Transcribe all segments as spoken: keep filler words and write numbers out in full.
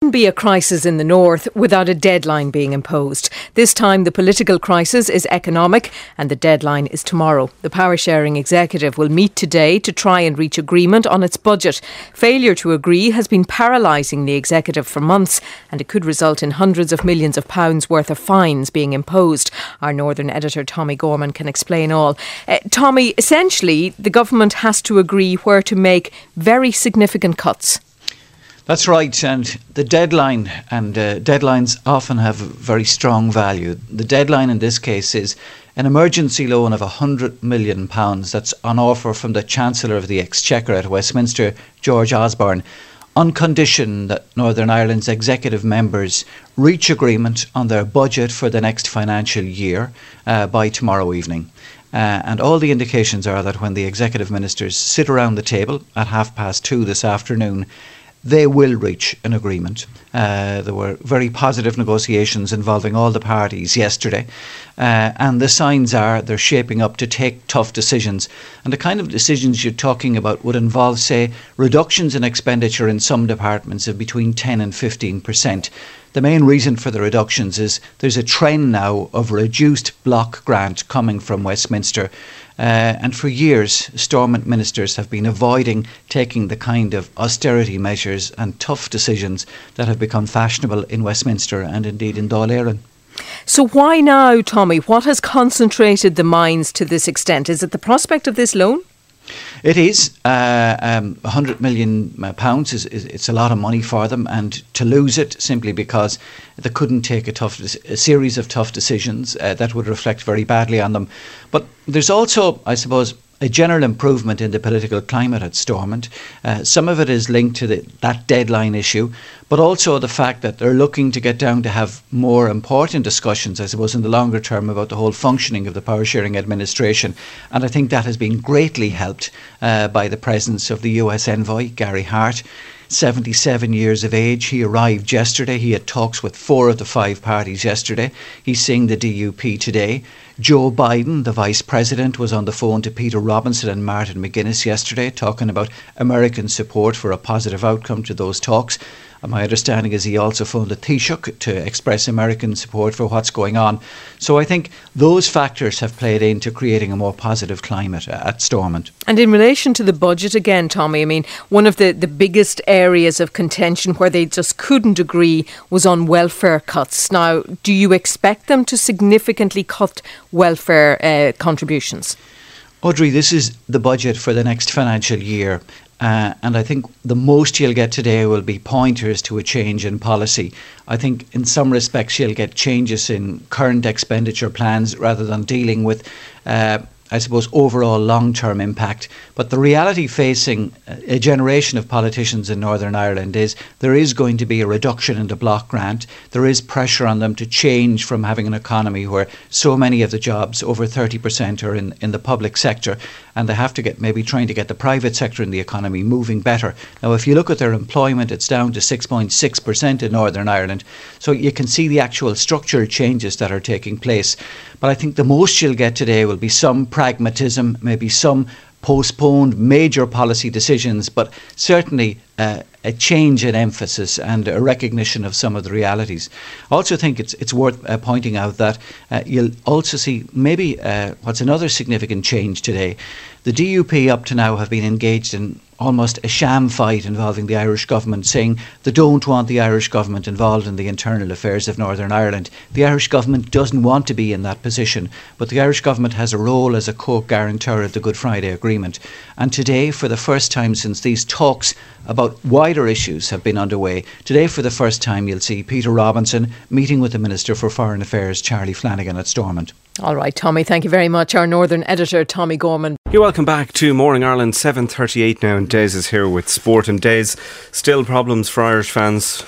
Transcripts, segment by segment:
be a crisis in the north without a deadline being imposed. This time the political crisis is economic and the deadline is tomorrow. The power-sharing executive will meet today to try and reach agreement on its budget. Failure to agree has been paralysing the executive for months, and it could result in hundreds of millions of pounds worth of fines being imposed. Our Northern editor Tommy Gorman can explain all. Uh, Tommy, essentially the government has to agree where to make very significant cuts. That's right, and the deadline, and uh, deadlines often have very strong value. The deadline in this case is an emergency loan of one hundred million pounds that's on offer from the Chancellor of the Exchequer at Westminster, George Osborne, on condition that Northern Ireland's executive members reach agreement on their budget for the next financial year uh, by tomorrow evening. Uh, and all the indications are that when the executive ministers sit around the table at half past two this afternoon, they will reach an agreement. Uh, there were very positive negotiations involving all the parties yesterday, uh, and the signs are they're shaping up to take tough decisions. And the kind of decisions you're talking about would involve, say, reductions in expenditure in some departments of between ten and fifteen percent. The main reason for the reductions is there's a trend now of reduced block grant coming from Westminster. Uh, and for years, Stormont ministers have been avoiding taking the kind of austerity measures and tough decisions that have become fashionable in Westminster and indeed in Dáil Éireann. So why now, Tommy? What has concentrated the minds to this extent? Is it the prospect of this loan? It is. Uh, um, one hundred million pounds is, is it's a lot of money for them, and to lose it simply because they couldn't take a tough a series of tough decisions uh, that would reflect very badly on them. But there's also, I suppose, a general improvement in the political climate at Stormont. Uh, some of it is linked to the, that deadline issue, but also the fact that they're looking to get down to have more important discussions, I suppose, in the longer term about the whole functioning of the power-sharing administration. And I think that has been greatly helped uh, by the presence of the U S envoy, Gary Hart. seventy-seven years of age. He arrived yesterday. He had talks with four of the five parties yesterday. He's seeing the D U P today. Joe Biden, the Vice President, was on the phone to Peter Robinson and Martin McGuinness yesterday, talking about American support for a positive outcome to those talks. And my understanding is he also phoned the Taoiseach to express American support for what's going on. So I think those factors have played into creating a more positive climate at Stormont. And in relation to the budget again, Tommy, I mean, one of the, the biggest areas of contention where they just couldn't agree was on welfare cuts. Now, do you expect them to significantly cut welfare uh, contributions? Audrey, this is the budget for the next financial year. Uh, and I think the most you'll get today will be pointers to a change in policy. I think in some respects you'll get changes in current expenditure plans rather than dealing with, uh, I suppose, overall long-term impact. But the reality facing a generation of politicians in Northern Ireland is there is going to be a reduction in the block grant. There is pressure on them to change from having an economy where so many of the jobs, over thirty percent, are in, in the public sector, and they have to get maybe trying to get the private sector in the economy moving better. Now, if you look at their employment, it's down to six point six percent in Northern Ireland. So you can see the actual structural changes that are taking place. But I think the most you'll get today will be some pragmatism, maybe some postponed major policy decisions, but certainly uh, a change in emphasis and a recognition of some of the realities. I also think it's it's worth uh, pointing out that uh, you'll also see maybe uh, what's another significant change today. The D U P up to now have been engaged in almost a sham fight involving the Irish government, saying they don't want the Irish government involved in the internal affairs of Northern Ireland. The Irish government doesn't want to be in that position, but the Irish government has a role as a co-guarantor of the Good Friday Agreement. And today, for the first time since these talks about wider issues have been underway, today for the first time you'll see Peter Robinson meeting with the Minister for Foreign Affairs, Charlie Flanagan, at Stormont. All right, Tommy, thank you very much. Our Northern editor, Tommy Gorman. You're welcome back to Morning Ireland, seven thirty-eight now, and Des is here with sport. And Des, still problems for Irish fans?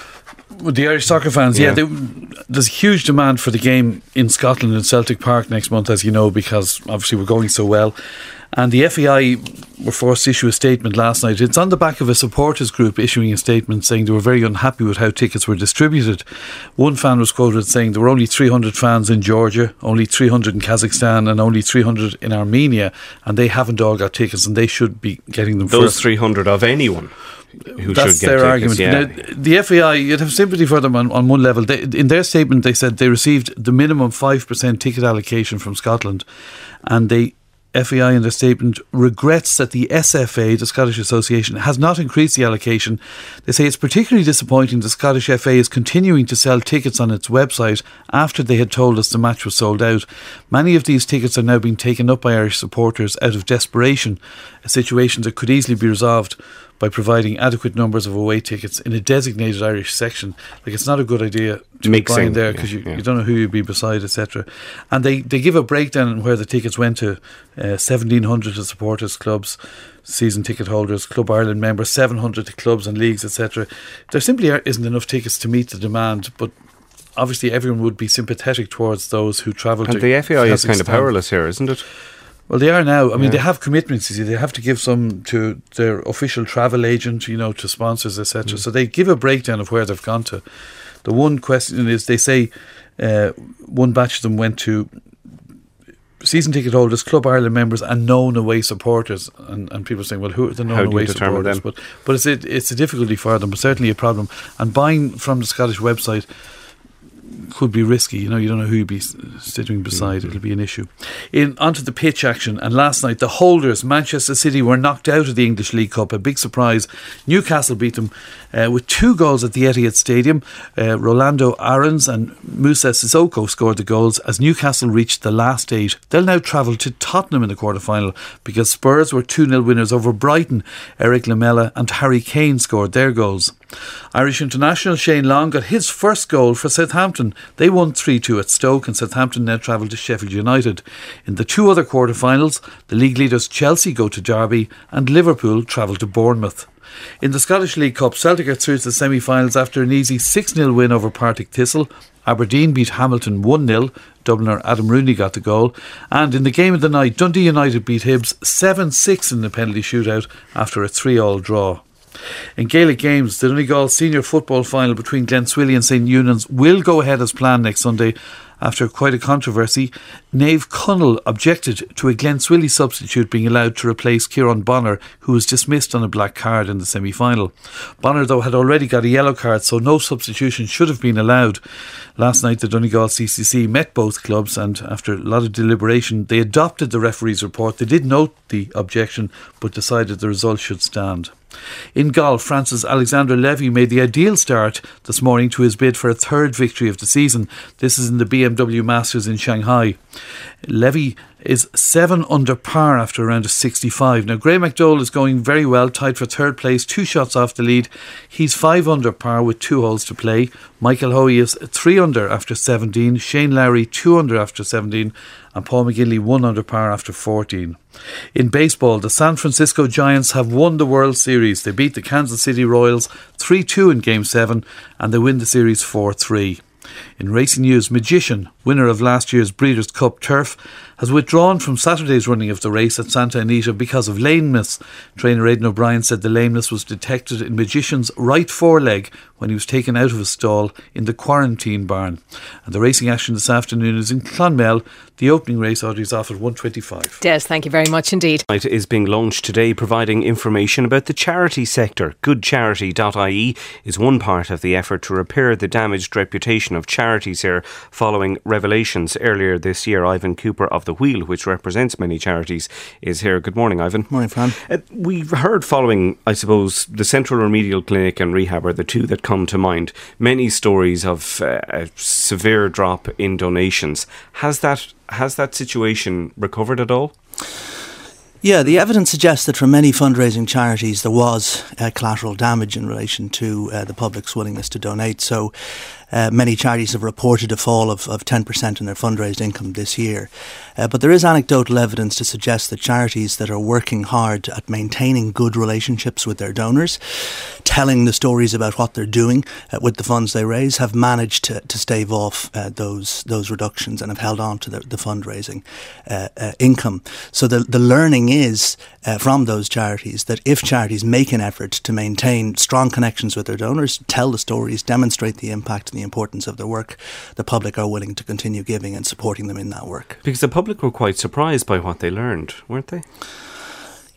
With the Irish soccer fans, yeah, yeah they, there's huge demand for the game in Scotland in Celtic Park next month, as you know, because obviously we're going so well. And the F A I were forced to issue a statement last night. It's on the back of a supporters group issuing a statement saying they were very unhappy with how tickets were distributed. One fan was quoted saying there were only three hundred fans in Georgia, only three hundred in Kazakhstan and only three hundred in Armenia, and they haven't all got tickets and they should be getting them Those first. three hundred of anyone? who That's should get their tickets. argument. Yeah. Now, the F A I, you'd have sympathy for them on, on one level. They, in their statement, they said they received the minimum five percent ticket allocation from Scotland, and they F A I in their statement regrets that the S F A, the Scottish Association, has not increased the allocation. They say it's particularly disappointing the Scottish F A is continuing to sell tickets on its website after they had told us the match was sold out. Many of these tickets are now being taken up by Irish supporters out of desperation, a situation that could easily be resolved by providing adequate numbers of away tickets in a designated Irish section. Like, it's not a good idea to Mixing, be buying there because yeah, you, yeah. you don't know who you'd be beside, et cetera. And they, they give a breakdown on where the tickets went to. Uh, seventeen hundred to supporters clubs, season ticket holders, Club Ireland members, seven hundred to clubs and leagues, et cetera. There simply isn't enough tickets to meet the demand, but obviously everyone would be sympathetic towards those who travel to And the F A I is kind of Kazakhstan. powerless here, isn't it? Well, they are now. I mean, Yeah. they have commitments. You see, they have to give some to their official travel agent, you know, to sponsors, et cetera. Mm. So they give a breakdown of where they've gone to. The one question is, they say uh, one batch of them went to season ticket holders, Club Ireland members, and known away supporters. And, and people are saying, well, who are the known How do you away determine supporters? them? But but it's a, it's a difficulty for them, but certainly a problem. And buying from the Scottish website could be risky. You know, you don't know who you'd be s- sitting beside. Mm-hmm. It'll be an issue. In onto the pitch action. And last night, the holders, Manchester City, were knocked out of the English League Cup. A big surprise. Newcastle beat them uh, with two goals at the Etihad Stadium. Uh, Rolando Aarons and Moussa Sissoko scored the goals as Newcastle reached the last eight. They'll now travel to Tottenham in the quarter-final because Spurs were two nil winners over Brighton. Eric Lamela and Harry Kane scored their goals. Irish international Shane Long got his first goal for Southampton. They won three two at Stoke, and Southampton now travel to Sheffield United. In the two other quarter-finals, the league leaders Chelsea go to Derby and Liverpool travel to Bournemouth. In the Scottish League Cup, Celtic are through to the semi-finals after an easy six nil win over Partick Thistle. Aberdeen beat Hamilton one nil. Dubliner Adam Rooney got the goal. And in the game of the night, Dundee United beat Hibs seven six in the penalty shootout after a three all draw. In Gaelic games, the Donegal senior football final between Glenswilly and St Eunan's will go ahead as planned next Sunday. After quite a controversy, Nave Cunnell objected to a Glenswilly substitute being allowed to replace Kieran Bonner, who was dismissed on a black card in the semi-final. Bonner, though, had already got a yellow card, so no substitution should have been allowed. Last night, the Donegal C C C met both clubs, and after a lot of deliberation, they adopted the referee's report. They did note the objection, but decided the result should stand. In golf, France's Alexander Levy made the ideal start this morning to his bid for a third victory of the season. This is in the B M W Masters in Shanghai. Levy is seven under par after a round of sixty-five. Now, Graeme McDowell is going very well, tied for third place, two shots off the lead. He's five under par with two holes to play. Michael Hoey is three under after seventeen. Shane Lowry two under after seventeen. And Paul McGinley one under par after fourteen. In baseball, the San Francisco Giants have won the World Series. They beat the Kansas City Royals three two in Game seven, and they win the series four three. In racing news, Magician, winner of last year's Breeders' Cup Turf, has withdrawn from Saturday's running of the race at Santa Anita because of lameness. Trainer Aidan O'Brien said the lameness was detected in Magician's right foreleg when he was taken out of his stall in the quarantine barn. And the racing action this afternoon is in Clonmel. The opening race order is off at one twenty-five. Des, thank you very much indeed. It is being launched today, providing information about the charity sector. good charity dot I E is one part of the effort to repair the damaged reputation of charities here following revelations earlier this year. Ivan Cooper of The Wheel, which represents many charities, is here. Good morning, Ivan. Morning, Fran. Uh, we've heard following, I suppose, the Central Remedial Clinic and Rehab are the two that come to mind. Many stories of uh, a severe drop in donations. Has that has that situation recovered at all? Yeah, the evidence suggests that for many fundraising charities there was uh, collateral damage in relation to uh, the public's willingness to donate. So uh, many charities have reported a fall of, of ten percent in their fundraised income this year. Uh, but there is anecdotal evidence to suggest that charities that are working hard at maintaining good relationships with their donors, telling the stories about what they're doing uh, with the funds they raise, have managed to, to stave off uh, those those reductions and have held on to the, the fundraising uh, uh, income. So the, the learning is uh, from those charities that if charities make an effort to maintain strong connections with their donors, tell the stories, demonstrate the impact and the importance of their work, the public are willing to continue giving and supporting them in that work. Because the public were quite surprised by what they learned, weren't they?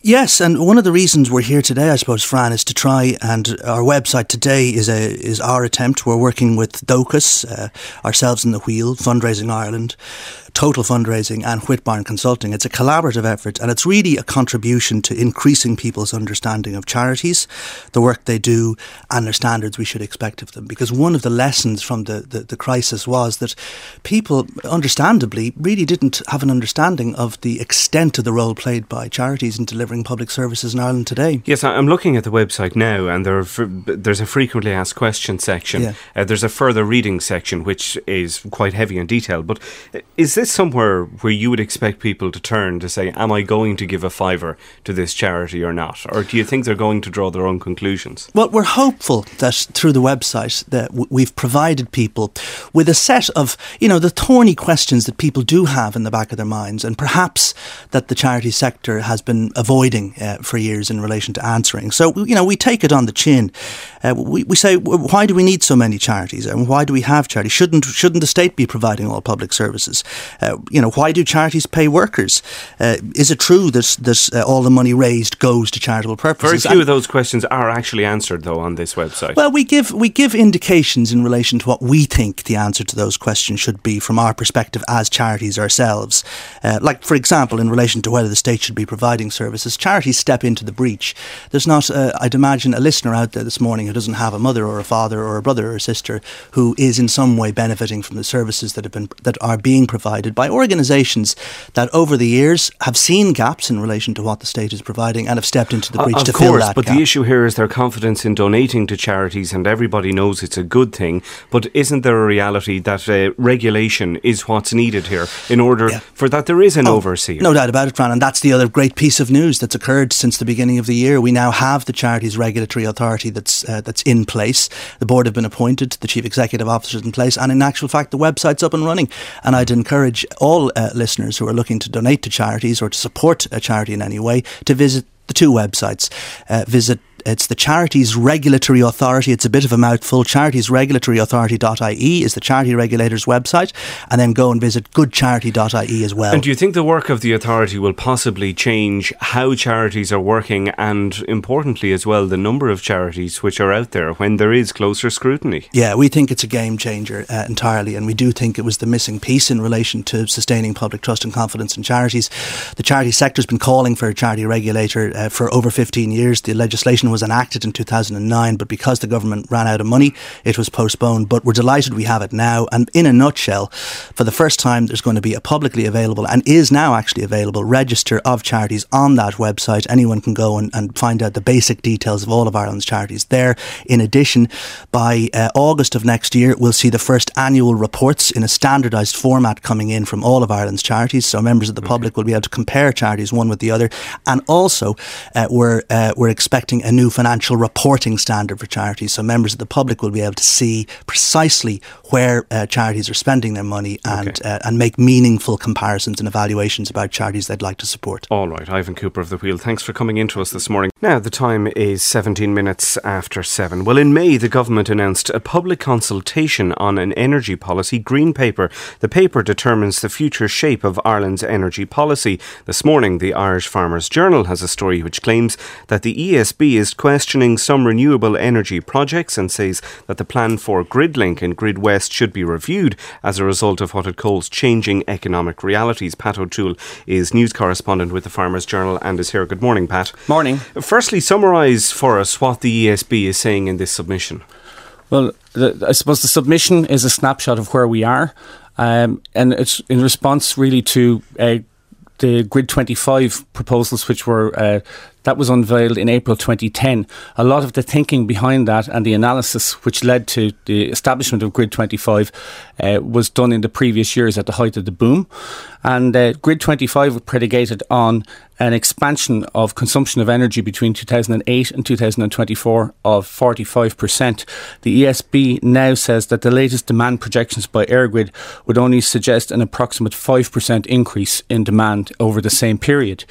Yes, and one of the reasons we're here today, I suppose, Fran, is to try, and our website today is a is our attempt. We're working with Docus, uh, ourselves in the Wheel, Fundraising Ireland, Total Fundraising and Whitbarn Consulting. It's a collaborative effort, and it's really a contribution to increasing people's understanding of charities, the work they do and their standards we should expect of them. Because one of the lessons from the, the, the crisis was that people, understandably, really didn't have an understanding of the extent of the role played by charities in delivering public services in Ireland today. Yes, I'm looking at the website now, and there are, there's a frequently asked questions section. Yeah. Uh, there's a further reading section, which is quite heavy and detailed. But is this somewhere where you would expect people to turn to say, am I going to give a fiver to this charity or not? Or do you think they're going to draw their own conclusions? Well, we're hopeful that through the website that w- we've provided people with a set of, you know, the thorny questions that people do have in the back of their minds, and perhaps that the charity sector has been avoiding uh, for years in relation to answering. So, you know, we take it on the chin. Uh, we, we say, why do we need so many charities? And why do we have charities? Shouldn't, shouldn't the state be providing all public services? Uh, you know, why do charities pay workers? Uh, is it true that, that uh, all the money raised goes to charitable purposes? Very few of those questions are actually answered, though, on this website. Well, we give we give indications in relation to what we think the answer to those questions should be from our perspective as charities ourselves. Uh, like, for example, in relation to whether the state should be providing services, charities step into the breach. There's not, uh, I'd imagine, a listener out there this morning who doesn't have a mother or a father or a brother or a sister who is in some way benefiting from the services that have been that are being provided by organisations that over the years have seen gaps in relation to what the state is providing and have stepped into the breach uh, to course, fill that but gap. The issue here is their confidence in donating to charities, and everybody knows it's a good thing. But isn't there a reality that uh, regulation is what's needed here in order yeah. for that there is an oh, overseer? No doubt about it, Fran, and that's the other great piece of news that's occurred since the beginning of the year. We now have the Charities Regulatory Authority that's uh, that's in place. The board have been appointed, the chief executive officer is in place, and in actual fact the website's up and running. And I'd encourage all uh, listeners who are looking to donate to charities or to support a charity in any way to visit the two websites. Uh, visit It's the Charities Regulatory Authority. It's a bit of a mouthful. charities regulatory authority dot I E is the charity regulator's website. And then go and visit good charity dot I E as well. And do you think the work of the authority will possibly change how charities are working, and importantly as well, the number of charities which are out there when there is closer scrutiny? Yeah, we think it's a game changer uh, entirely. And we do think it was the missing piece in relation to sustaining public trust and confidence in charities. The charity sector has been calling for a charity regulator uh, for over fifteen years. The legislation was enacted in two thousand nine, but because the government ran out of money, it was postponed. But we're delighted we have it now. And in a nutshell, for the first time, there's going to be a publicly available, and is now actually available, register of charities on that website. Anyone can go and, and find out the basic details of all of Ireland's charities there. In addition, by uh, August of next year, we'll see the first annual reports in a standardised format coming in from all of Ireland's charities. So members of the okay. public will be able to compare charities one with the other. And also, uh, we're uh, we're expecting a new financial reporting standard for charities, so members of the public will be able to see precisely where uh, charities are spending their money and okay. uh, and make meaningful comparisons and evaluations about charities they'd like to support. All right, Ivan Cooper of The Wheel, thanks for coming in to us this morning. Now, the time is seventeen minutes after seven. Well, in May, the government announced a public consultation on an energy policy green paper. The paper determines the future shape of Ireland's energy policy. This morning, the Irish Farmers Journal has a story which claims that the E S B is questioning some renewable energy projects and says that the plan for GridLink and Grid West should be reviewed as a result of what it calls changing economic realities. Pat O'Toole is news correspondent with the Farmers Journal and is here. Good morning, Pat. Morning. Firstly, summarise for us what the E S B is saying in this submission. Well, the, I suppose the submission is a snapshot of where we are, um, and it's in response really to uh, the Grid twenty-five proposals, which were uh, that was unveiled in April twenty ten. A lot of the thinking behind that and the analysis which led to the establishment of Grid twenty-five uh, was done in the previous years at the height of the boom. And uh, Grid twenty-five was predicated on an expansion of consumption of energy between two thousand eight and two thousand twenty-four of forty-five percent. The E S B now says that the latest demand projections by EirGrid would only suggest an approximate five percent increase in demand over the same period.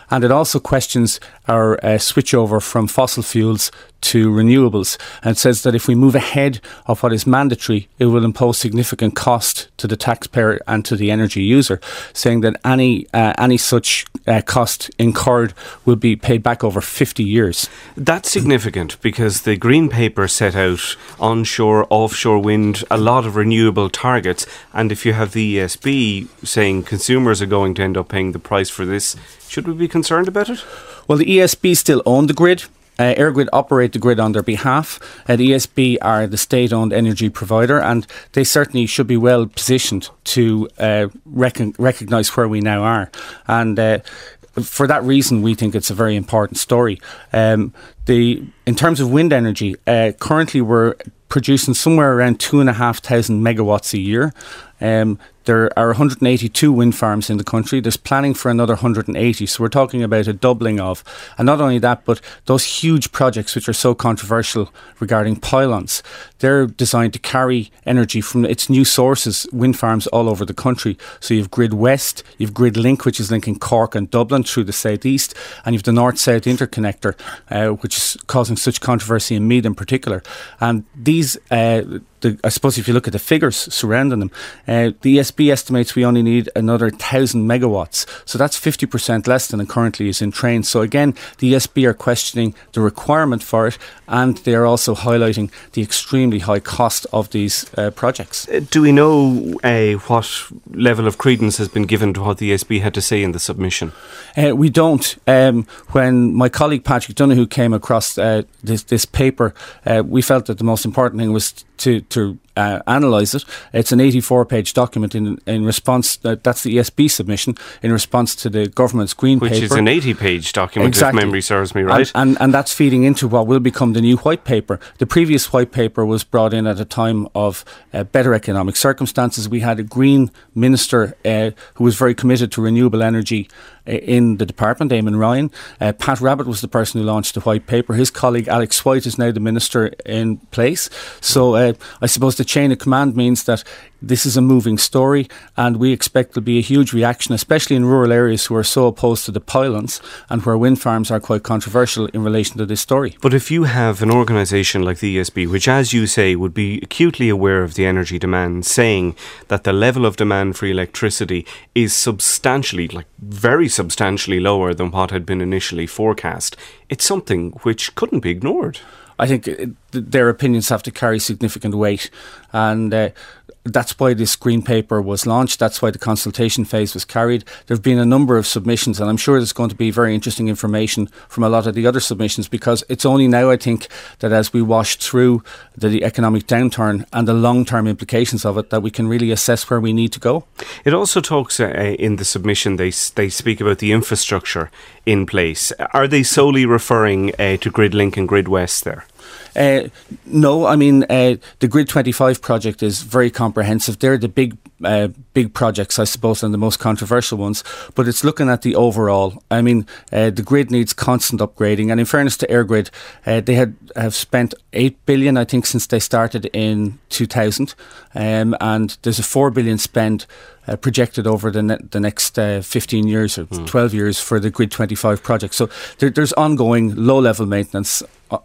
and it also questions our uh, switchover from fossil fuels to renewables, and says that if we move ahead of what is mandatory, it will impose significant cost to the taxpayer and to the energy user, saying that any uh, any such uh, cost incurred will be paid back over fifty years. That's significant because the Green Paper set out onshore, offshore wind, a lot of renewable targets, and if you have the E S B saying consumers are going to end up paying the price for this, should we be concerned about it? Well, the E S B still own the grid. Uh, EirGrid operate the grid on their behalf. Uh, the E S B are the state-owned energy provider, and they certainly should be well positioned to uh, rec- recognise where we now are. And uh, for that reason, we think it's a very important story. Um, the in terms of wind energy, uh, currently we're producing somewhere around two and a half thousand megawatts a year. Um, there are one hundred eighty-two wind farms in the country. There's planning for another one hundred eighty. So we're talking about a doubling of. And not only that, but those huge projects which are so controversial regarding pylons, they're designed to carry energy from its new sources, wind farms all over the country. So you've Grid West, you've Grid Link, which is linking Cork and Dublin through the southeast, and you've the North-South Interconnector, uh, which is causing such controversy in Meath in particular. And these... Uh, The, I suppose if you look at the figures surrounding them, uh, the E S B estimates we only need another one thousand megawatts. So that's fifty percent less than it currently is in train. So again, the E S B are questioning the requirement for it, and they are also highlighting the extremely high cost of these uh, projects. Uh, do we know uh, what level of credence has been given to what the E S B had to say in the submission? Uh, we don't. Um, when my colleague Patrick Donoghue came across uh, this, this paper, uh, we felt that the most important thing was to to uh, analyse it. It's an eighty-four page document in in response. Uh, that's the E S B submission in response to the government's green Which paper, which is an eighty page document, exactly. if memory serves me right. And, and and that's feeding into what will become the new white paper. The previous white paper was brought in at a time of uh, better economic circumstances. We had a green minister uh, who was very committed to renewable energy in the department, Eamon Ryan. Uh, Pat Rabbitte was the person who launched the white paper. His colleague Alex White is now the minister in place. So uh, I suppose the chain of command means that this is a moving story, and we expect there'll be a huge reaction, especially in rural areas who are so opposed to the pylons and where wind farms are quite controversial in relation to this story. But if you have an organisation like the E S B, which, as you say, would be acutely aware of the energy demand, saying that the level of demand for electricity is substantially, like very substantially lower than what had been initially forecast, it's something which couldn't be ignored. I think it, their opinions have to carry significant weight, and uh, that's why this green paper was launched. That's why the consultation phase was carried. There have been a number of submissions, and I'm sure there's going to be very interesting information from a lot of the other submissions, because it's only now, I think, that as we wash through the, the economic downturn and the long-term implications of it, that we can really assess where we need to go. It also talks uh, in the submission, they they speak about the infrastructure in place. Are they solely referring uh, to Grid Link and Grid West there? Uh, no, I mean, uh, the Grid twenty-five project is very comprehensive. They're the big uh, big projects, I suppose, and the most controversial ones. But it's looking at the overall. I mean, uh, the grid needs constant upgrading. And in fairness to EirGrid, uh, they had have spent eight billion dollars, I think, since they started in two thousand. Um, and there's a four billion dollars spend uh, projected over the, ne- the next uh, fifteen years or mm. twelve years for the Grid twenty-five project. So there, there's ongoing low-level maintenance.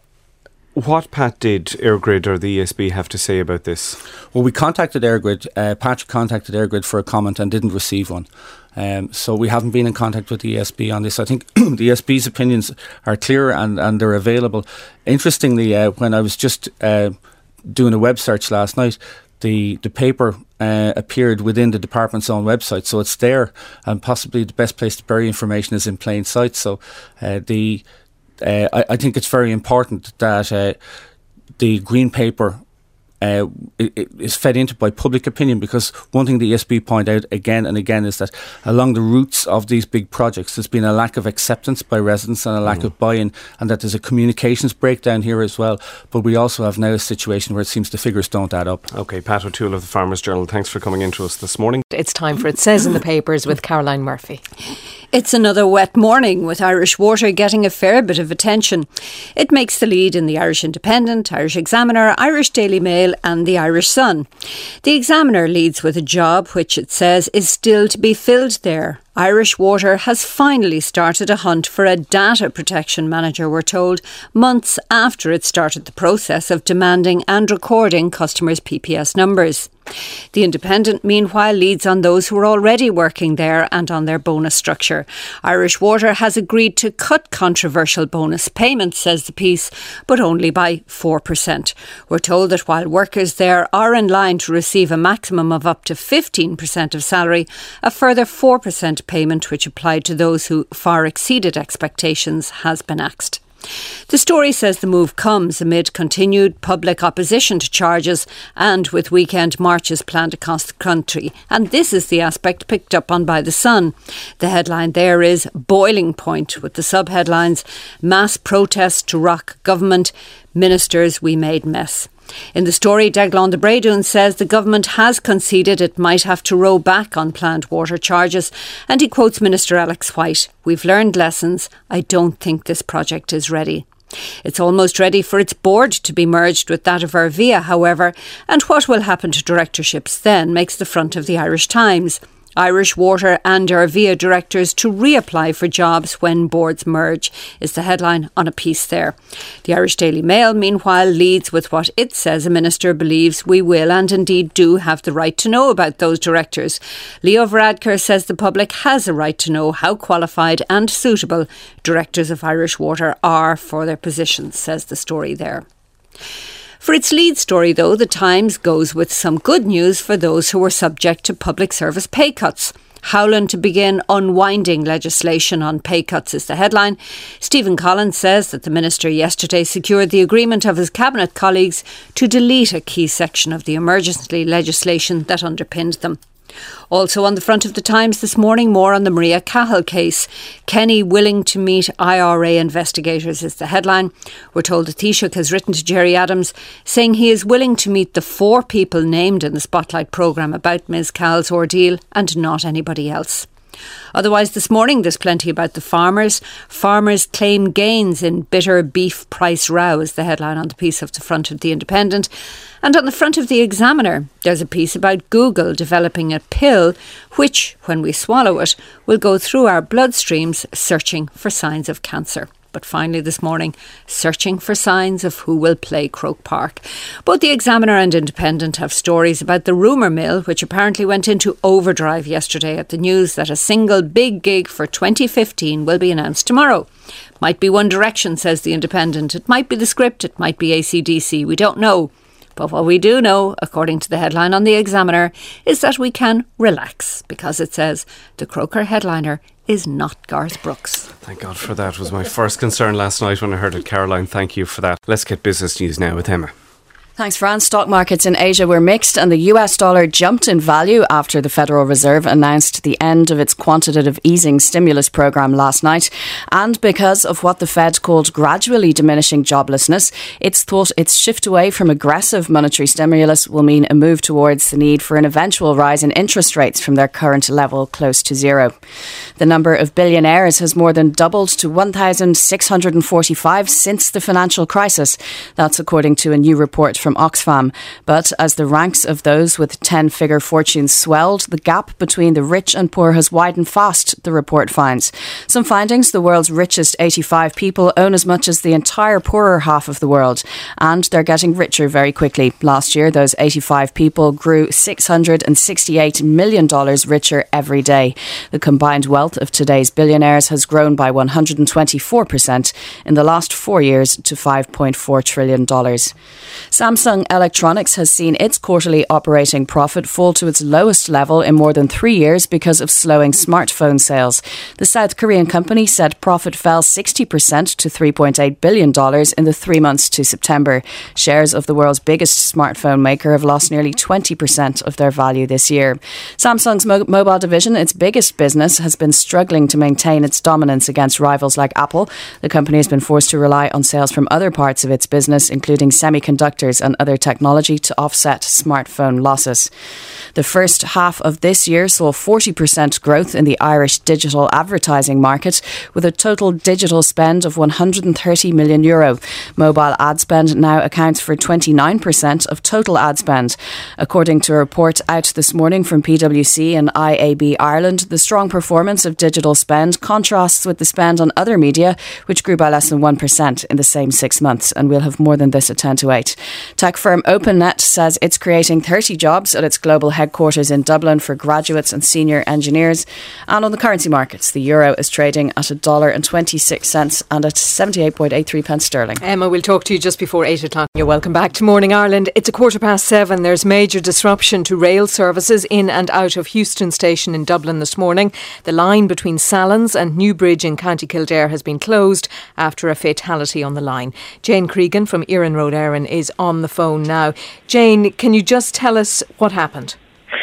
What, Pat, did EirGrid or the E S B have to say about this? Well, we contacted EirGrid. Uh, Patrick contacted EirGrid for a comment and didn't receive one. Um, so we haven't been in contact with the E S B on this. I think the E S B's opinions are clear and, and they're available. Interestingly, uh, when I was just uh, doing a web search last night, the, the paper uh, appeared within the department's own website. So it's there, and possibly the best place to bury information is in plain sight. So uh, the... Uh, I, I think it's very important that uh, the green paper uh, it, it is fed into by public opinion, because one thing the E S B point out again and again is that along the routes of these big projects there's been a lack of acceptance by residents and a lack mm. of buy-in, and that there's a communications breakdown here as well. But we also have now a situation where it seems the figures don't add up. OK, Pat O'Toole of the Farmers Journal, thanks for coming in to us this morning. It's time for It Says in the Papers with Caroline Murphy. It's another wet morning, with Irish water getting a fair bit of attention. It makes the lead in the Irish Independent, Irish Examiner, Irish Daily Mail and the Irish Sun. The Examiner leads with a job which it says is still to be filled there. Irish Water has finally started a hunt for a data protection manager, we're told, months after it started the process of demanding and recording customers' P P S numbers. The Independent, meanwhile, leads on those who are already working there and on their bonus structure. Irish Water has agreed to cut controversial bonus payments, says the piece, but only by four percent. We're told that while workers there are in line to receive a maximum of up to fifteen percent of salary, a further four percent payment, which applied to those who far exceeded expectations, has been axed. The story says the move comes amid continued public opposition to charges and with weekend marches planned across the country. And this is the aspect picked up on by The Sun. The headline there is Boiling Point, with the sub-headlines Mass Protests to Rock Government, Ministers We Made Mess. In the story, Declan de Bredún says the government has conceded it might have to row back on planned water charges, and he quotes Minister Alex White, "We've learned lessons. I don't think this project is ready." It's almost ready for its board to be merged with that of Arvia, however, and what will happen to directorships then makes the front of the Irish Times. Irish Water and Arvia directors to reapply for jobs when boards merge is the headline on a piece there. The Irish Daily Mail, meanwhile, leads with what it says a minister believes we will and indeed do have the right to know about those directors. Leo Varadkar says the public has a right to know how qualified and suitable directors of Irish Water are for their positions, says the story there. For its lead story, though, The Times goes with some good news for those who were subject to public service pay cuts. Howland to begin unwinding legislation on pay cuts is the headline. Stephen Collins says that the minister yesterday secured the agreement of his cabinet colleagues to delete a key section of the emergency legislation that underpinned them. Also on the front of the Times this morning, more on the Maria Cahill case. Kenny willing to meet I R A investigators is the headline. We're told that Taoiseach has written to Gerry Adams saying he is willing to meet the four people named in the Spotlight programme about Miz Cahill's ordeal and not anybody else. Otherwise, this morning there's plenty about the farmers. Farmers claim gains in bitter beef price row is the headline on the piece of the front of the Independent. And on the front of the Examiner, there's a piece about Google developing a pill which, when we swallow it, will go through our bloodstreams searching for signs of cancer. But finally this morning, searching for signs of who will play Croke Park. Both the Examiner and Independent have stories about the rumour mill, which apparently went into overdrive yesterday at the news that a single big gig for twenty fifteen will be announced tomorrow. Might be One Direction, says the Independent. It might be The Script, it might be A C D C, we don't know. But what we do know, according to the headline on the Examiner, is that we can relax, because it says the Croker headliner is not Garth Brooks. Thank God for that. Was my first concern last night when I heard it. Caroline, thank you for that. Let's get business news now with Emma. Thanks, Fran. Stock markets in Asia were mixed and the U S dollar jumped in value after the Federal Reserve announced the end of its quantitative easing stimulus programme last night. And because of what the Fed called gradually diminishing joblessness, it's thought its shift away from aggressive monetary stimulus will mean a move towards the need for an eventual rise in interest rates from their current level close to zero. The number of billionaires has more than doubled to one thousand six hundred forty-five since the financial crisis. That's according to a new report from Oxfam. But as the ranks of those with ten-figure fortunes swelled, the gap between the rich and poor has widened fast, the report finds. Some findings: the world's richest eighty-five people own as much as the entire poorer half of the world, and they're getting richer very quickly. Last year, those eighty-five people grew six hundred sixty-eight million dollars richer every day. The combined wealth of today's billionaires has grown by one hundred twenty-four percent in the last four years to five point four trillion dollars. Samsung Electronics has seen its quarterly operating profit fall to its lowest level in more than three years because of slowing smartphone sales. The South Korean company said profit fell sixty percent to three point eight billion dollars in the three months to September. Shares of the world's biggest smartphone maker have lost nearly twenty percent of their value this year. Samsung's mo- mobile division, its biggest business, has been struggling to maintain its dominance against rivals like Apple. The company has been forced to rely on sales from other parts of its business, including semiconductors and other technology to offset smartphone losses. The first half of this year saw forty percent growth in the Irish digital advertising market, with a total digital spend of one hundred thirty million euro. Mobile ad spend now accounts for twenty-nine percent of total ad spend. According to a report out this morning from PwC and I A B Ireland, the strong performance of digital spend contrasts with the spend on other media, which grew by less than one percent in the same six months. And we'll have more than this at ten to eight. Tech firm OpenNet says it's creating thirty jobs at its global headquarters in Dublin for graduates and senior engineers. And on the currency markets, the euro is trading at a dollar and twenty-six cents and at seventy-eight point eight three pence sterling. Emma, we'll talk to you just before eight o'clock. You're welcome back to Morning Ireland. It's a quarter past seven. There's major disruption to rail services in and out of Heuston Station in Dublin this morning. The line between Sallins and Newbridge in County Kildare has been closed after a fatality on the line. Jane Cregan from Iarnród Éireann is on the phone now. Jane, can you just tell us what happened?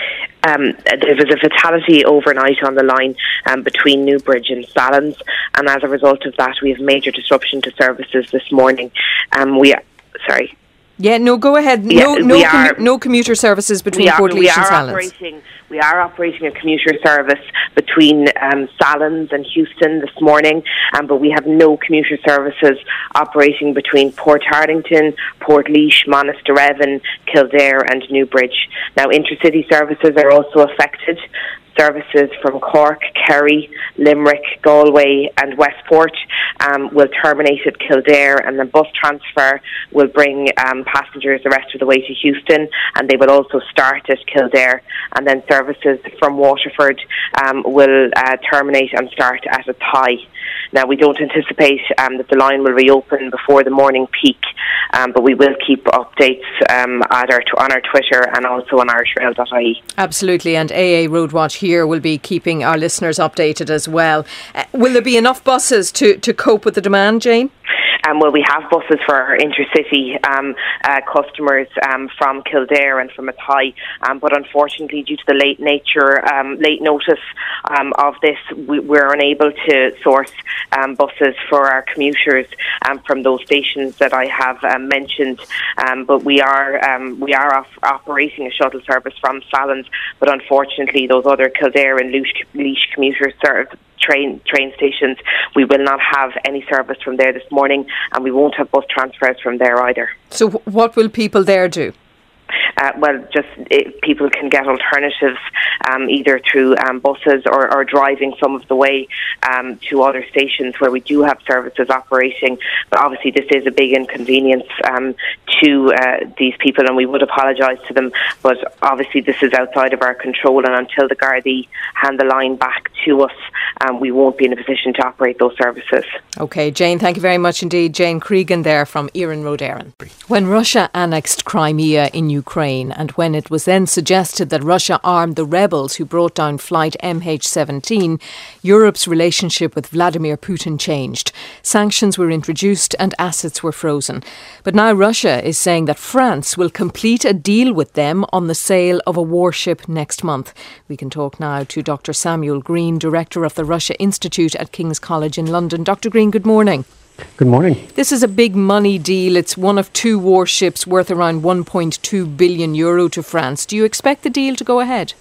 Um, there was a fatality overnight on the line um, between Newbridge and Sallins, and as a result of that, we have major disruption to services this morning. Um, we, sorry. Yeah, no, go ahead. No, Yeah, no, we commu- are- no commuter services between we are, Port we Leash and are Sallins. operating. We are operating a commuter service between um, Sallins and Heuston this morning, um, but we have no commuter services operating between Portarlington, Port Leash, Monasterevin, Kildare and Newbridge. Now, intercity services are also affected. Services from Cork, Kerry, Limerick, Galway and Westport um, will terminate at Kildare, and the bus transfer will bring um, passengers the rest of the way to Heuston, and they will also start at Kildare. And then services from Waterford um, will uh, terminate and start at Athy. Now, we don't anticipate um, that the line will reopen before the morning peak, um, but we will keep updates um, at our, on our Twitter and also on irish rail dot I E. Absolutely, and A A Roadwatch here will be keeping our listeners updated as well. Uh, will there be enough buses to, to cope with the demand, Jane? Um, well, we have buses for our intercity um, uh, customers um, from Kildare and from Athy, um, but unfortunately, due to the late nature, um, late notice um, of this, we, we're unable to source um, buses for our commuters um, from those stations that I have um, mentioned. Um, but we are um, we are off- operating a shuttle service from Sallins, but unfortunately, those other Kildare and Laois, Laois commuters serve. Train train stations, we will not have any service from there this morning, and we won't have bus transfers from there either. So w- what will people there do? Uh, well, just it, people can get alternatives um, either through um, buses or, or driving some of the way um, to other stations where we do have services operating. But obviously this is a big inconvenience um, to uh, these people, and we would apologise to them. But obviously this is outside of our control, and until the Gardaí hand the line back to us, um, we won't be in a position to operate those services. OK, Jane, thank you very much indeed. Jane Cregan there from Iarnród Éireann. When Russia annexed Crimea in Ukraine, and when it was then suggested that Russia armed the rebels who brought down flight M H seventeen, Europe's relationship with Vladimir Putin changed. Sanctions were introduced and assets were frozen. But now Russia is saying that France will complete a deal with them on the sale of a warship next month. We can talk now to Doctor Samuel Green, Director of the Russia Institute at King's College in London. Doctor Green, good morning. Good morning. This is a big money deal. It's one of two warships worth around one point two billion euro to France. Do you expect the deal to go ahead?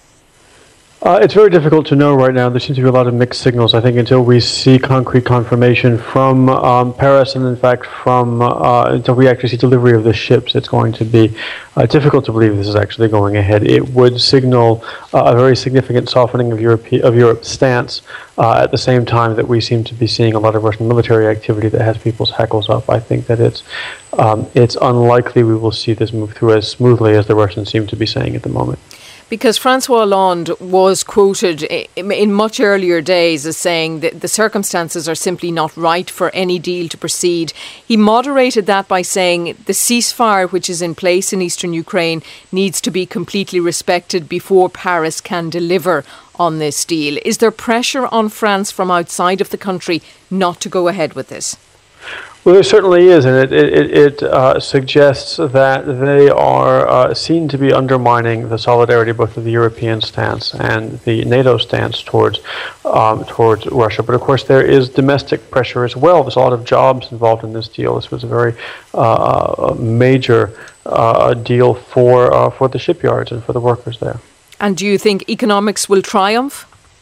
Uh, it's very difficult to know right now. There seems to be a lot of mixed signals. I think until we see concrete confirmation from um, Paris, and in fact from uh, until we actually see delivery of the ships, it's going to be uh, difficult to believe this is actually going ahead. It would signal uh, a very significant softening of Europe of Europe's stance uh, at the same time that we seem to be seeing a lot of Russian military activity that has people's hackles up. I think that it's um, it's unlikely we will see this move through as smoothly as the Russians seem to be saying at the moment. Because Francois Hollande was quoted in much earlier days as saying that the circumstances are simply not right for any deal to proceed. He moderated that by saying the ceasefire which is in place in eastern Ukraine needs to be completely respected before Paris can deliver on this deal. Is there pressure on France from outside of the country not to go ahead with this? Well, there certainly is, and it it, it uh, suggests that they are uh, seen to be undermining the solidarity both of the European stance and the NATO stance towards um, towards Russia. But of course, there is domestic pressure as well. There's a lot of jobs involved in this deal. This was a very uh, major uh, deal for uh, for the shipyards and for the workers there. And do you think economics will triumph?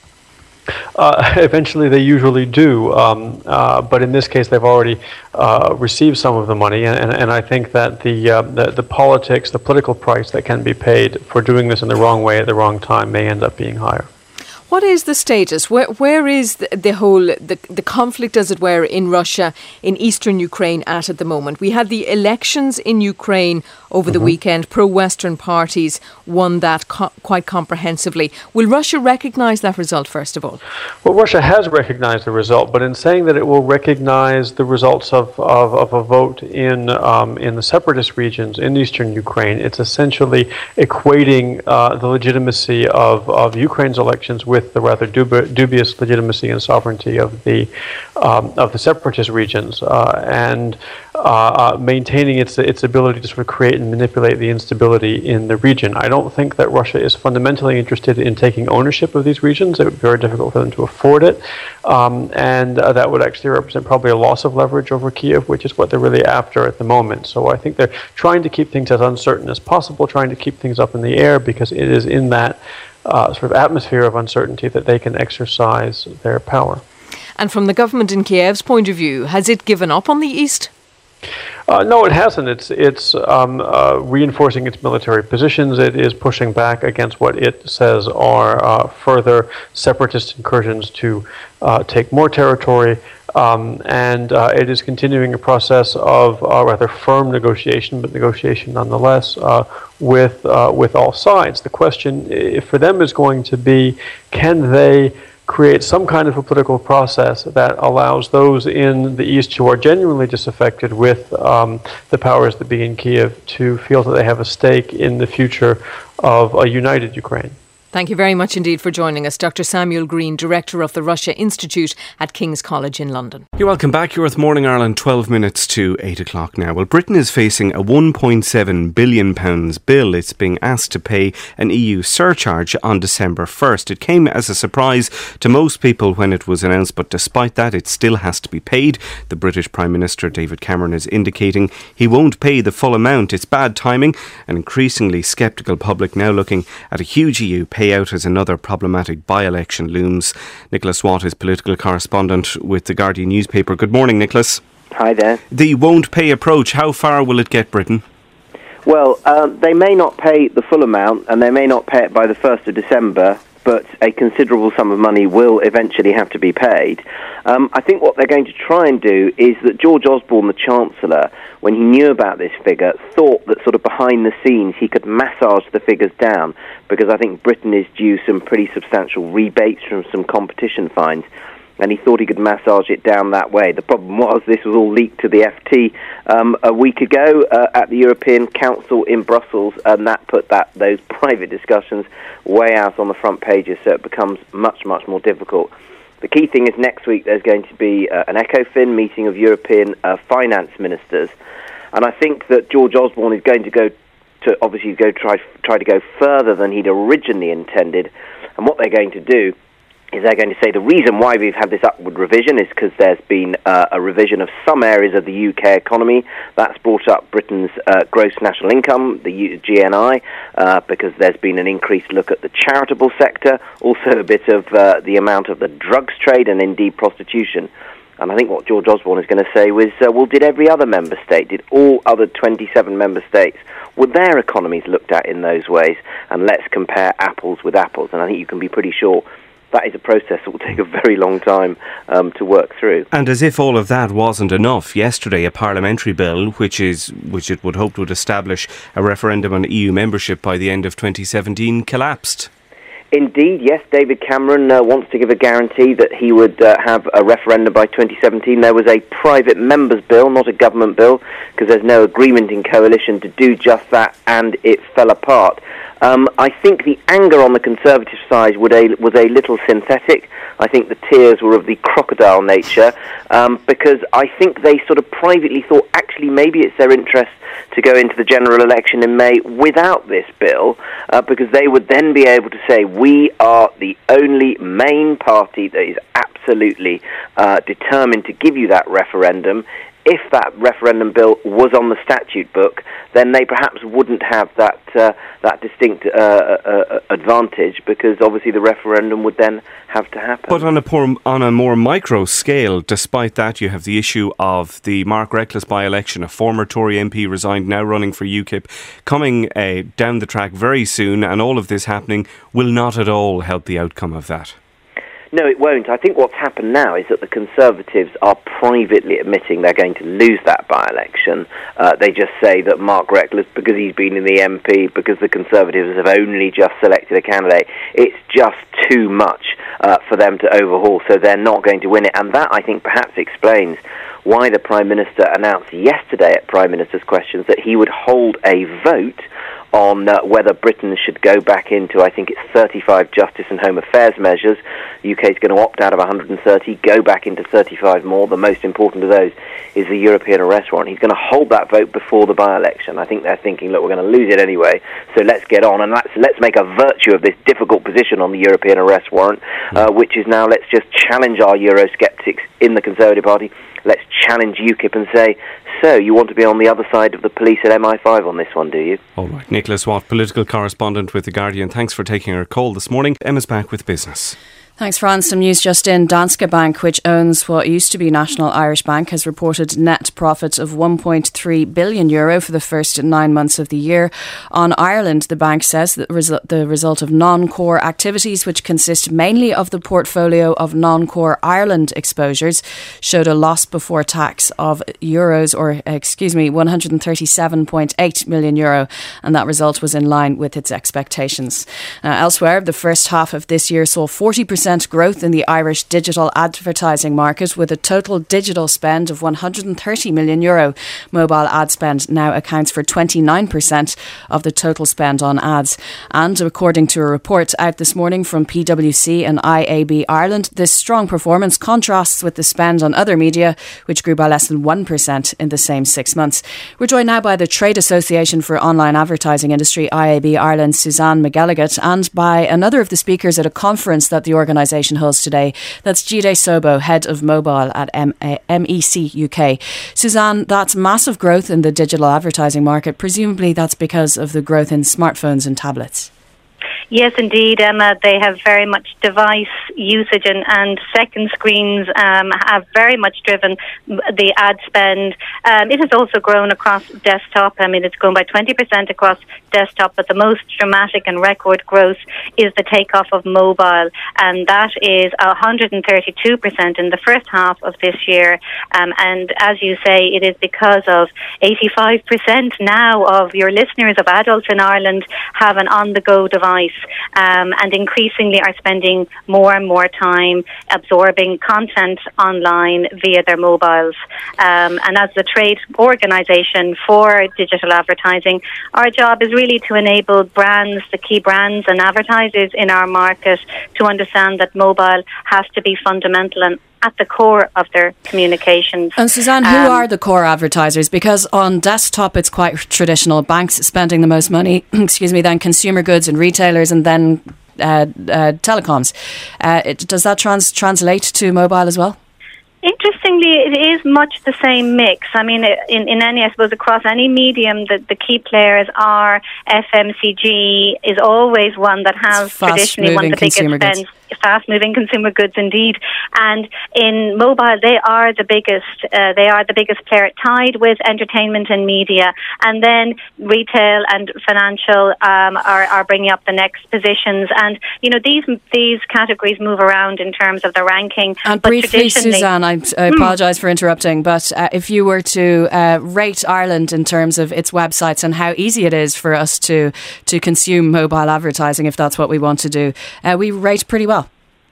Uh, eventually, they usually do, um, uh, but in this case, they've already uh, received some of the money, and, and I think that the, uh, the the politics, the political price that can be paid for doing this in the wrong way at the wrong time may end up being higher. What is the status? Where where is the, the whole the, the conflict, as it were, in Russia, in eastern Ukraine at at the moment? We had the elections in Ukraine over the mm-hmm. weekend. Pro-Western parties won that co- quite comprehensively. Will Russia recognise that result first of all? Well, Russia has recognised the result, but in saying that it will recognise the results of, of, of a vote in um, in the separatist regions in eastern Ukraine, it's essentially equating uh, the legitimacy of, of Ukraine's elections with with the rather dubi- dubious legitimacy and sovereignty of the um, of the separatist regions, uh, and uh, uh, maintaining its its ability to sort of create and manipulate the instability in the region. I don't think that Russia is fundamentally interested in taking ownership of these regions. It would be very difficult for them to afford it, um, and uh, that would actually represent probably a loss of leverage over Kiev, which is what they're really after at the moment. So I think they're trying to keep things as uncertain as possible, trying to keep things up in the air, because it is in that Uh, sort of atmosphere of uncertainty that they can exercise their power. And from the government in Kiev's point of view, has it given up on the East? Uh, no, it hasn't. It's it's um, uh, reinforcing its military positions. It is pushing back against what it says are uh, further separatist incursions to uh, take more territory. Um, and uh, it is continuing a process of uh, rather firm negotiation, but negotiation nonetheless, uh, with uh, with all sides. The question if for them is going to be, can they create some kind of a political process that allows those in the East who are genuinely disaffected with um, the powers that be in Kiev to feel that they have a stake in the future of a united Ukraine. Thank you very much indeed for joining us, Doctor Samuel Green, Director of the Russia Institute at King's College in London. You're welcome back. You're with Morning Ireland, twelve minutes to eight o'clock now. Well, Britain is facing a one point seven billion pounds bill. It's being asked to pay an E U surcharge on December first. It came as a surprise to most people when it was announced, but despite that, it still has to be paid. The British Prime Minister, David Cameron, is indicating he won't pay the full amount. It's bad timing. An increasingly sceptical public now looking at a huge E U payout as another problematic by-election looms. Nicholas Watt is political correspondent with the Guardian newspaper. Good morning, Nicholas. Hi there. The won't pay approach, how far will it get Britain? Well, um, they may not pay the full amount, and they may not pay it by the first of December, but a considerable sum of money will eventually have to be paid. Um, I think what they're going to try and do is that George Osborne, the Chancellor, when he knew about this figure, thought that sort of behind the scenes he could massage the figures down, because I think Britain is due some pretty substantial rebates from some competition fines, and he thought he could massage it down that way. The problem was this was all leaked to the F T um, a week ago uh, at the European Council in Brussels, and that put that those private discussions way out on the front pages, so it becomes much, much more difficult. The key thing is next week there's going to be uh, an ECOFIN meeting of European uh, finance ministers, and I think that George Osborne is going to go to obviously go try try to go further than he'd originally intended, and what they're going to do is they're going to say the reason why we've had this upward revision is because there's been uh, a revision of some areas of the U K economy. That's brought up Britain's uh, gross national income, the U- G N I, uh, because there's been an increased look at the charitable sector, also a bit of uh, the amount of the drugs trade and indeed prostitution. And I think what George Osborne is going to say was, uh, well, did every other member state, did all other twenty-seven member states, were their economies looked at in those ways? And let's compare apples with apples. And I think you can be pretty sure that is a process that will take a very long time um, to work through. And as if all of that wasn't enough, yesterday a parliamentary bill, which is which it would hope would establish a referendum on E U membership by the end of twenty seventeen, collapsed. Indeed, yes, David Cameron uh, wants to give a guarantee that he would uh, have a referendum by twenty seventeen. There was a private members bill, not a government bill, because there's no agreement in coalition to do just that, and it fell apart. Um, I think the anger on the Conservative side would a, was a little synthetic. I think the tears were of the crocodile nature, um, because I think they sort of privately thought actually maybe it's their interest to go into the general election in May without this bill, uh, because they would then be able to say we are the only main party that is absolutely uh, determined to give you that referendum. If that referendum bill was on the statute book, then they perhaps wouldn't have that uh, that distinct uh, uh, advantage, because obviously the referendum would then have to happen. But on a poor, on a more micro scale, despite that, you have the issue of the Mark Reckless by-election. A former Tory M P resigned, now running for UKIP, coming uh, down the track very soon, and all of this happening will not at all help the outcome of that. No, it won't. I think what's happened now is that the Conservatives are privately admitting they're going to lose that by-election. Uh, they just say that Mark Reckless, because he's been in the M P, because the Conservatives have only just selected a candidate, it's just too much uh, for them to overhaul, so they're not going to win it. And that, I think, perhaps explains why the Prime Minister announced yesterday at Prime Minister's Questions that he would hold a vote on uh, whether Britain should go back into, I think it's thirty-five Justice and Home Affairs measures. The U K is going to opt out of one hundred thirty, go back into thirty-five more. The most important of those is the European arrest warrant. He's going to hold that vote before the by-election. I think they're thinking, look, we're going to lose it anyway, so let's get on and let's, let's make a virtue of this difficult position on the European arrest warrant, uh, which is now let's just challenge our Eurosceptics in the Conservative Party. Let's challenge UKIP and say, so you want to be on the other side of the police at M I five on this one, do you? All right. Nicholas Watt, political correspondent with The Guardian, thanks for taking our call this morning. Emma's back with business. Thanks, Fran. Some news just in. Danske Bank, which owns what used to be National Irish Bank, has reported net profit of one point three billion euro for the first nine months of the year. On Ireland, the bank says that the result of non-core activities, which consist mainly of the portfolio of non-core Ireland exposures, showed a loss before tax of euros, or excuse me, one hundred thirty-seven point eight million euro, and that result was in line with its expectations. Uh, elsewhere, the first half of this year saw forty percent growth in the Irish digital advertising market, with a total digital spend of one hundred thirty million euro. Mobile ad spend now accounts for twenty-nine percent of the total spend on ads. And according to a report out this morning from P W C and I A B Ireland, this strong performance contrasts with the spend on other media, which grew by less than one percent in the same six months. We're joined now by the Trade Association for Online Advertising Industry, I A B Ireland, Suzanne McGilligan, and by another of the speakers at a conference that the organisation holds today. That's Jide Sobo, head of mobile at M E C U K. Suzanne, that's massive growth in the digital advertising market. Presumably that's because of the growth in smartphones and tablets. Yes, indeed, Emma. They have very much device usage, and, and second screens um, have very much driven the ad spend. Um, it has also grown across desktop. I mean, it's grown by twenty percent across desktop, but the most dramatic and record growth is the takeoff of mobile, and that is one hundred thirty-two percent in the first half of this year. Um, and as you say, it is because of eighty-five percent now of your listeners, of adults in Ireland, have an on-the-go device. Um, and increasingly are spending more and more time absorbing content online via their mobiles. Um, and as the trade organisation for digital advertising, our job is really to enable brands, the key brands and advertisers in our market, to understand that mobile has to be fundamental and at the core of their communications. And Suzanne, who um, are the core advertisers? Because on desktop it's quite traditional, banks spending the most money, excuse me, then consumer goods and retailers, and then uh, uh, telecoms. Uh, it, does that trans- translate to mobile as well? Interestingly, it is much the same mix. I mean, in, in any, I suppose, across any medium, the, the key players are F M C G is always one that has traditionally one of the biggest spends. Fast-moving consumer goods, indeed. And in mobile, they are the biggest. Uh, they are the biggest player, tied with entertainment and media. And then retail and financial um, are, are bringing up the next positions. And you know, these these categories move around in terms of the ranking. And but briefly, Suzanne, I, I apologise for interrupting, but uh, if you were to uh, rate Ireland in terms of its websites and how easy it is for us to to consume mobile advertising, if that's what we want to do, uh, we rate pretty well.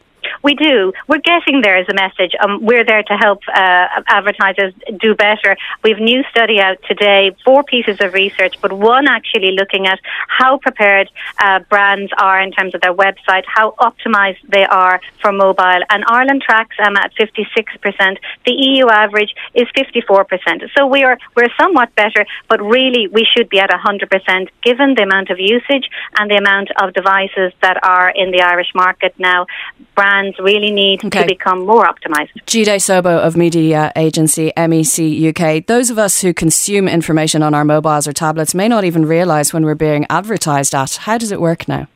We do. We're getting there as a message. Um, we're there to help uh, advertisers do better. We have a new study out today, four pieces of research, but one actually looking at how prepared uh, brands are in terms of their website, how optimised they are for mobile. And Ireland tracks um, at fifty-six percent. The E U average is fifty-four percent. So we are we're somewhat better, but really we should be at one hundred percent given the amount of usage and the amount of devices that are in the Irish market now. Brands really need okay. to become more optimised. Jide Sobo of media agency M E C U K. Those of us who consume information on our mobiles or tablets may not even realise when we're being advertised at. How does it work now?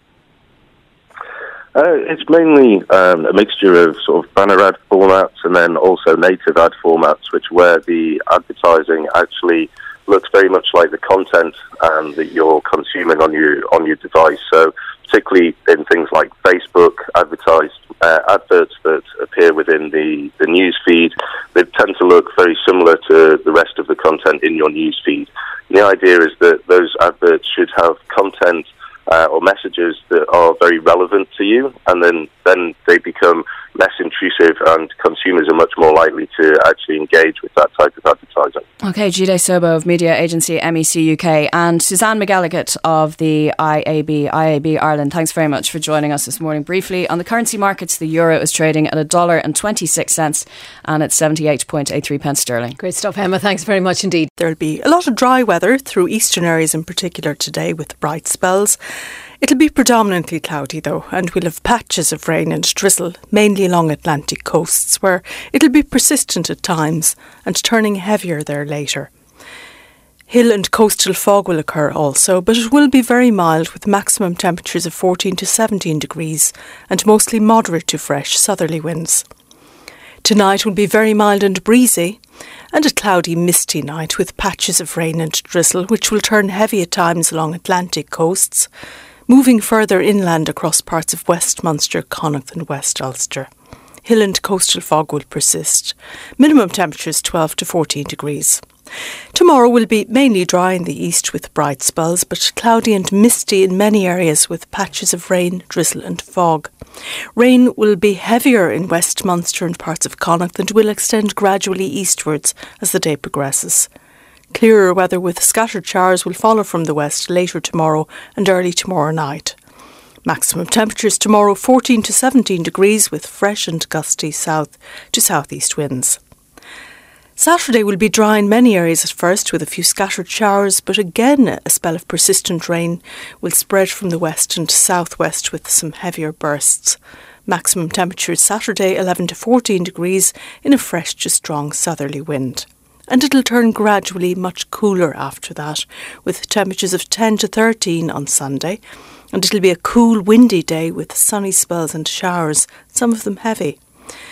Uh, it's mainly um, a mixture of sort of banner ad formats and then also native ad formats, which where the advertising actually looks very much like the content um, that you're consuming on your on your device. So particularly in things like Facebook, advertised uh, adverts that appear within the, the news feed, they tend to look very similar to the rest of the content in your news feed. And the idea is that those adverts should have content uh, or messages that are very relevant to you, and then, then they become less intrusive and consumers are much more likely to actually engage with that type of advertising. Okay, Jide Sobo of media agency M E C U K and Suzanne McElligott of the I A B, I A B Ireland. Thanks very much for joining us this morning. Briefly, on the currency markets, the euro is trading at a dollar and twenty-six cents and at seventy-eight point eight three pence sterling. Great stuff, Emma. Thanks very much indeed. There'll be a lot of dry weather through eastern areas in particular today with bright spells. It'll be predominantly cloudy though, and we'll have patches of rain and drizzle, mainly along Atlantic coasts, where it'll be persistent at times and turning heavier there later. Hill and coastal fog will occur also, but it will be very mild with maximum temperatures of fourteen to seventeen degrees and mostly moderate to fresh southerly winds. Tonight will be very mild and breezy, and a cloudy, misty night with patches of rain and drizzle, which will turn heavy at times along Atlantic coasts, moving further inland across parts of West Munster, Connacht and West Ulster. Hill and coastal fog will persist. Minimum temperatures twelve to fourteen degrees. Tomorrow will be mainly dry in the east with bright spells, but cloudy and misty in many areas with patches of rain, drizzle and fog. Rain will be heavier in West Munster and parts of Connacht and will extend gradually eastwards as the day progresses. Clearer weather with scattered showers will follow from the west later tomorrow and early tomorrow night. Maximum temperatures tomorrow fourteen to seventeen degrees with fresh and gusty south to southeast winds. Saturday will be dry in many areas at first with a few scattered showers, but again a spell of persistent rain will spread from the west and southwest with some heavier bursts. Maximum temperatures Saturday eleven to fourteen degrees in a fresh to strong southerly wind. And it'll turn gradually much cooler after that, with temperatures of ten to thirteen on Sunday. And it'll be a cool, windy day with sunny spells and showers, some of them heavy.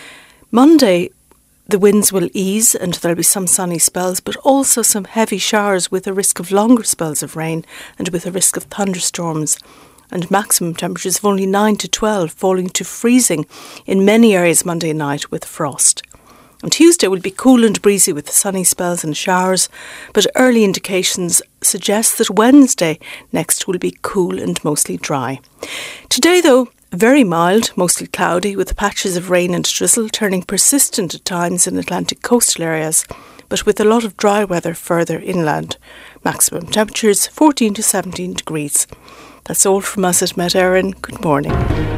Monday, the winds will ease and there'll be some sunny spells, but also some heavy showers with a risk of longer spells of rain and with a risk of thunderstorms. And maximum temperatures of only nine to twelve, falling to freezing in many areas Monday night with frost. And Tuesday will be cool and breezy with sunny spells and showers, but early indications suggest that Wednesday next will be cool and mostly dry. Today, though, very mild, mostly cloudy, with patches of rain and drizzle turning persistent at times in Atlantic coastal areas, but with a lot of dry weather further inland. Maximum temperatures fourteen to seventeen degrees. That's all from us at Met Éireann. Good morning.